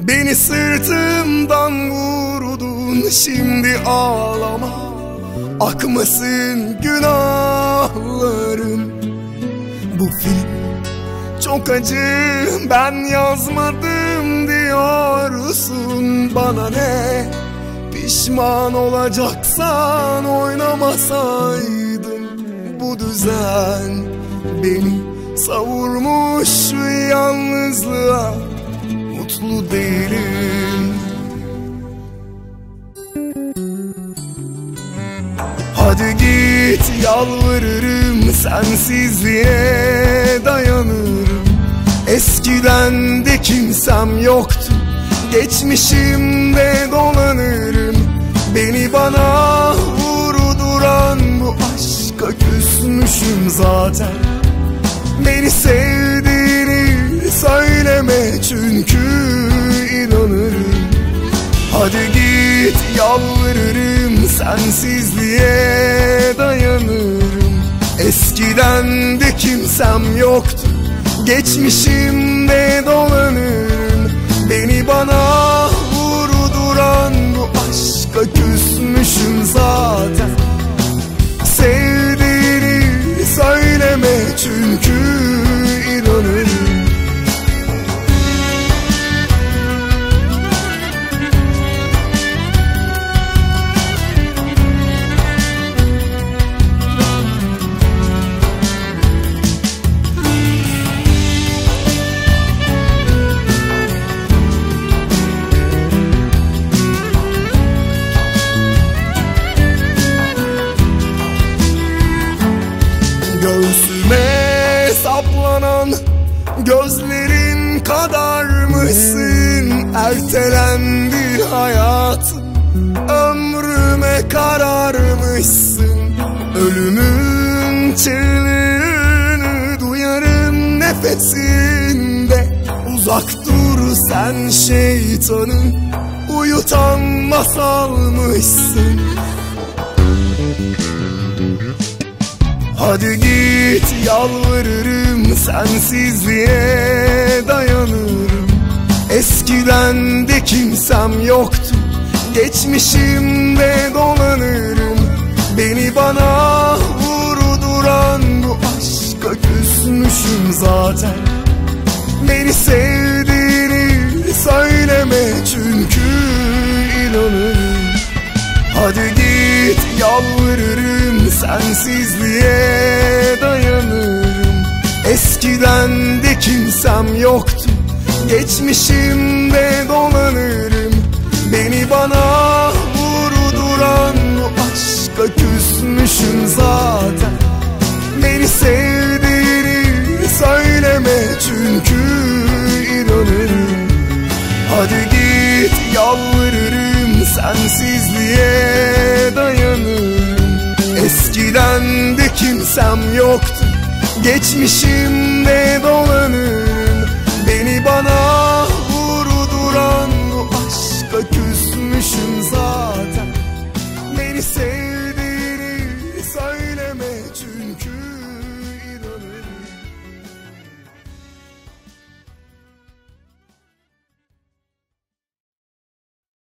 Beni sırtımdan vurdun, şimdi ağlama, akmasın günahlarım. Bu film çok acı, ben yazmadım diyorsun. Bana ne, pişman olacaksan oynamasaydın. Bu düzen beni savurmuş yalnızlığa, mutlu değilim. Hadi git, yalvarırım, sensizliğe dayanırım. Eskiden de kimsem yoktu, geçmişimde dolanırım. Beni bana vurduran bu aşka küsmüşüm zaten. Beni sevdiğini söyleme, çünkü inanırım. Hadi git, yalvarırım, sensizliğe dayanırım. Eskiden de kimsem yoktu, geçmişimde dolanırım. Beni bana vurduran bu aşka küsmüşüm zaten. Sevdiğini söyleme, çünkü inanırım. Göğsüme saplanan gözlerin kadar mısın? Ertelendi hayatım, ömrüme kararmışsın. Ölümün çığlığını duyarım nefesinde. Uzak dur sen şeytanı, uyutan masalmışsın. Hadi git, yalvarırım, sensizliğe dayanırım. Eskiden de kimsem yoktu, geçmişimde dolanırım. Beni bana vurduran bu aşka küsmüşüm zaten. Beni sevdiğini söyleme, çünkü inanırım. Hadi git, yalvarırım, sensizliğe dayanırım. Eskiden de kimsem yoktu, geçmişimde dolanırım. Beni bana vurduran bu aşka küsmüşüm zaten. Beni sevdiğini söyleme, çünkü inanırım. Hadi git, yalvarırım, sensizliğe dayanırım. Eskiden de kimsem yoktu, geçmişimde dolanırım.